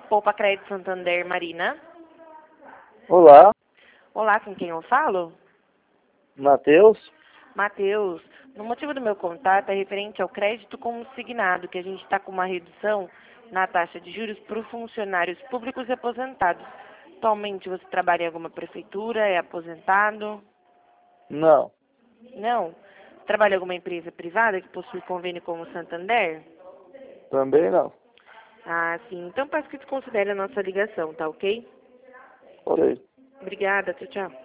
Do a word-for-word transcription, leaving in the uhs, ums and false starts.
Poupa Crédito Santander, Marina. Olá, Olá, com quem eu falo? Matheus. Matheus. No motivo do meu contato é referente ao crédito consignado, que a gente está com uma redução na taxa de juros para os funcionários públicos e aposentados. Atualmente você trabalha em alguma prefeitura, é aposentado? Não, Não? Trabalha em alguma empresa privada que possui convênio com o Santander? também não. Ah, sim. Então peço que desconsidere a nossa ligação, tá ok? Ok. Obrigada, tchau, tchau.